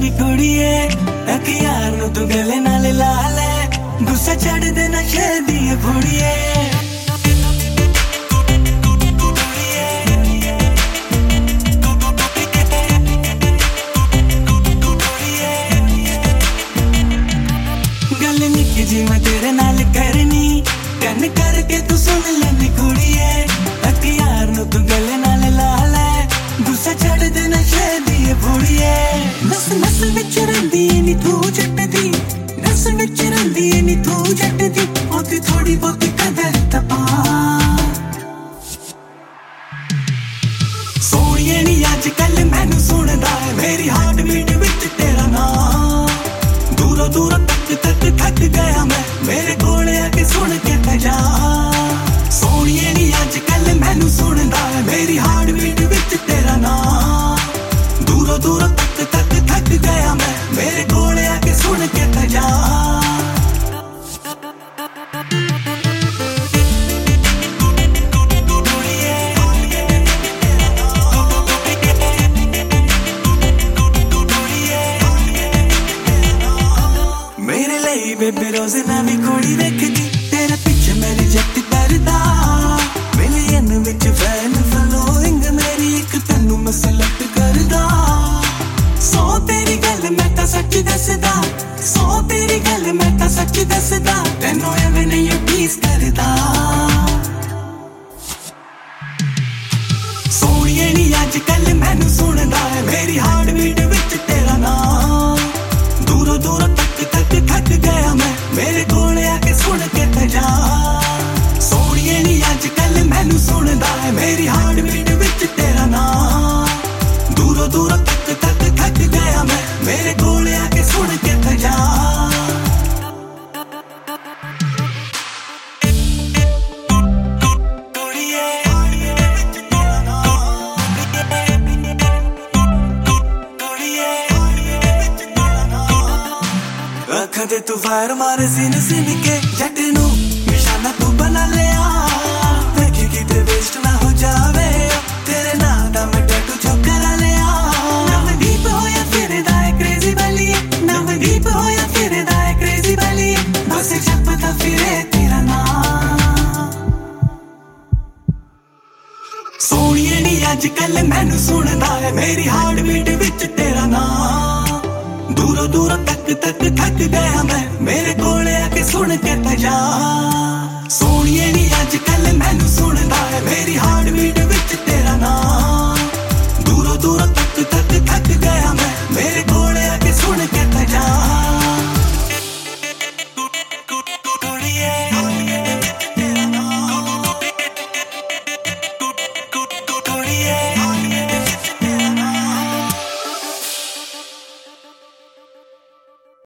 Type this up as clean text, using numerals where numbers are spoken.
ਨੀ ਕੁੜੀਏ ਇੱਕ ਯਾਰ ਨੂੰ ਤੂੰ ਗਲੇ ਨਾਲ ਲਾ ਲੈ ਗੁੱਸਾ ਛੱਡ ਦੇ ਨਸ਼ੇ ਦੀ ਫੁੜੀਏ ਗੱਲ ਨਿੱਕੀ ਜੀ ਮੈਂ ਤੇਰੇ ਨਾਲ ਕਰਨੀ ਕੰਨ ਕਰਕੇ ਤੂੰ ਸੁਣ ਲੈਂਦੀ ਕੁੜੀਏ ਇੱਕ ਯਾਰ ਨੂੰ ਤੂੰ ਗਲੇ ਨਾਲ ਲਾ ਲੈ ਗੁੱਸਾ ਛੱਡ ਦੇ ਨਸ਼ੇ ਦੀ ਫੁੜੀਏ ਨਸ ਨਸ ਵਿੱਚ ਰਹਿੰਦੀ ਨੀ ਤੂੰ ਜੱਟ ਦੀ ਨਸ ਵਿੱਚ ਰਹਿੰਦੀ ਨੀ ਤੂੰ ਜੱਟ ਦੀ ਉਹਦੀ ਥੋੜੀ ਬਹੁਤੀ ਕਦਰ ਤਾਂ ਪਾ ਸੋਹਣੀਏ ਨੀ ਅੱਜ ਕੱਲ ਮੈਨੂੰ ਸੁਣਦਾ ਹੈ ਮੇਰੀ ਹਾਰਟ ਬੀਟ ਵਿੱਚ ਤੇਰਾ ਨਾਮ ਦੂਰੋਂ ਦੂਰੋਂ ਤੱਕ ਥੱਕ ਗਿਆ ਮੈਂ ਮੇਰੇ ਕੋਲ ਆ ਕੇ ਸੁਣ ਕੇ ਤਾਂ ਜਾ ਸੋਹਣੀਏ ਨੀ ਅੱਜ ਕੱਲ ਮੈਨੂੰ ਸੁਣਦਾ ਹੈ ਮੇਰੀ ਹਾਰਟ ਬੀਟ ਵਿੱਚ ਤੇਰਾ ਨਾਮ ਦੂਰੋਂ ਦੂਰੋਂ ਤੱਕ ਥੱਕ ਗਿਆ ਮੈਂ ਮੇਰੇ ਕੋਲ ਆ ਕੇ ਸੁਣ ਕੇ ਤਾਂ ਜਾ ਮੇਰੇ ਲਈ ਬੇਬੇ ਰੋਜ਼ ਨਵੀਂ ਕੁੜੀ ਵੇਖਦੀ ਤੇਰੇ ਪਿੱਛੇ ਮੇਰੀ ਜੱਟ ਕਰਦਾ ਮਿਲੀਅਨ ਵਿੱਚ ਫੈਨ ਫਲੋਇੰਗ ਮੇਰੀ ਇੱਕ ਤੈਨੂੰ ਮੈਂ ਸਿਲੈਕਟ ਕਰਦਾ ਸੋ ਤੇਰੀ ਗੱਲ ਮੈਂ ਤਾਂ ਸੱਚ ਦੱਸਦਾ ਸੋ ਤੇਰੀ ਗੱਲ ਮੈਂ ਤਾਂ ਸੱਚ ਦੱਸਦਾ ਤੈਨੂੰ ਐਵੇਂ ਨਹੀਂ ਪੀਸ ਕਰਦਾ ਸੋਹਣੀਏ ਨੀ ਅੱਜ ਕੱਲ ਮੈਨੂੰ ਸੁਣਦਾ ਹੈ ਮੇਰੀ ਹਾਰਟ ਬੀਟ ਵਿੱਚ ਤੇਰਾ ਨਾਮ ਦੂਰੋਂ ਦੂਰੋਂ ਤੱਕ ਥੱਕ ਗਿਆ ਮੈਂ ਮੇਰੇ ਕੋਲ ਆ ਕੇ ਸੁਣ ਕੇ ਤਾਂ ਜਾ ਸੋਹਣੀਏ ਨੀ ਅੱਜ ਕੱਲ ਮੈਨੂੰ ਸੁਣਦਾ ਹੈ ਮੇਰੀ ਹਾਰਟ ਬੀਟ ਵਿੱਚ ਤੇਰਾ ਨਾਮ ਦੂਰੋਂ ਦੂਰੋਂ ਤੱਕ ਥੱਕ ਗਿਆ ਮੈਂ ਮੇਰੇ ਕੋਲ ਆ ਕੇ ਸੁਣ ਕੇ ਤਾਂ ਜਾ ਅੱਖਾਂ ਤੇ ਤੂੰ ਫਾਇਰ ਮਾਰੇ ਸੀਨ ਕੇ ਜੱਟ ਨੂੰ ਨਿਸ਼ਾਨਾ ਤੂੰ ਬਣਾ ਲਿਆ ਵੇਖੀ ਕਿਤੇ ਵੇਸਟ ਨਾ ਹੋ ਜਾਵੇ ਤੇਰੇ ਨਾਂ ਦਾ ਮੈਂ ਟੈਟੂ ਚੁੱਕ ਕਰਾ ਲਿਆ ਨਵਦੀਪ ਹੋਇਆ ਫਿਰਦਾ ਏ ਕ੍ਰੇਜ਼ੀ ਵਾਲੀ ਨਵਦੀਪ ਹੋਇਆ ਫਿਰਦਾ ਏ ਕ੍ਰੇਜ਼ੀ ਵਾਲੀ ਬਸ ਛੱਪਦਾ ਫਿਰੇ ਤੇਰਾ ਨਾਂ ਸੋਹਣੀਏ ਨੀ ਅੱਜ ਕੱਲ ਮੈਨੂੰ ਸੁਣਦਾ ਹੈ ਮੇਰੀ ਹਾਰਟ ਬੀਟ ਵਿੱਚ ਤੇਰਾ ਨਾਂ ਦੂਰੋਂ ਦੂਰੋਂ ਤੱਕ ਥੱਕ ਗਿਆ ਮੈਂ ਮੇਰੇ ਕੋਲ ਆ ਕੇ ਸੁਣ ਕੇ ਤਾਂ ਜਾ ਸੋਹਣੀਏ ਨੀ ਅੱਜ ਕੱਲ ਮੈਨੂੰ ਸੁਣਦਾ ਹੈ ਮੇਰੀ ਹਾਰਟ ਬੀਟ